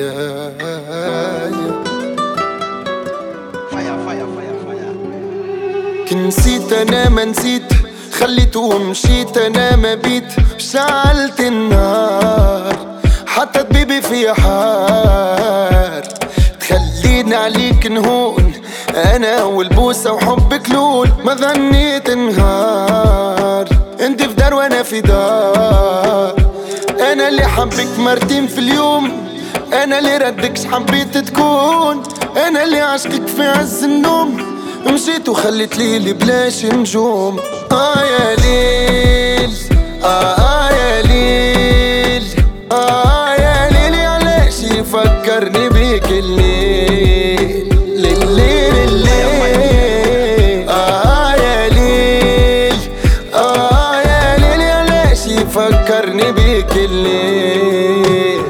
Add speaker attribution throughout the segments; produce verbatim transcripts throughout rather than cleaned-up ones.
Speaker 1: كن نسيت انا ما نسيت، خليت ومشيت انا ما بيت، شعلت النار حتى طبيبي في حار، تخليني عليك نهون انا والبوسة وحبك لول، ما ظنيت نهار انت في دار وانا في دار، انا اللي حبك مرتين في اليوم، انا اللي ردكش حبيت تكون، انا اللي عشقك في عز النوم، مشيت وخليت ليلي بلاش نجوم. آه يا ليل آه, آه يا ليل آه يا ليل، علاش يفكرني بيك الليل الليل الليل. آه يا ليل آه يا ليل، علاش يفكرني بيك الليل.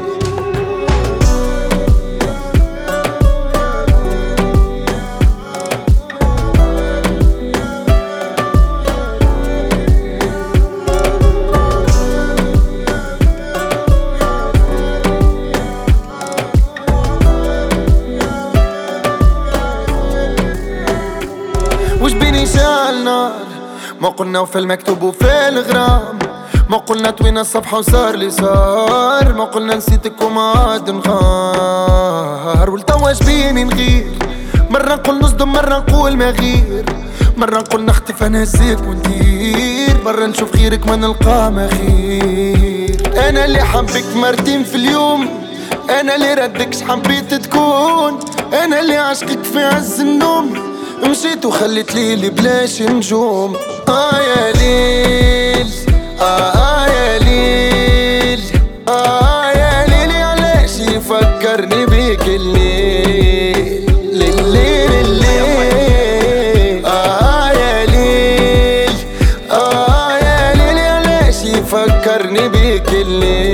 Speaker 1: وش بيني شعل نار، ما قلنا وفي المكتوب وفي الغرام، ما قلنا توينا الصفحة وصار لي صار، ما قلنا نسيتك وما عاد نغار، والتوا اش بيني نغير، مرة نقول نصدم مرة نقول ما غير، مرة نقول نختفى نسيك وندير، مرة نشوف غيرك ما نلقى ما خير. انا اللي حبك مرتين في اليوم، انا اللي ردكش حبيت تكون، انا اللي عشقك في عز النوم، مشيت وخليت ليلي بلاش نجوم. آه يا ليل آه, آه يا ليل آه يا ليل، علاش يفكرني بيك الليل الليل الليل. آه يا ليل آه يا ليل، علاش يفكرني بيك الليل.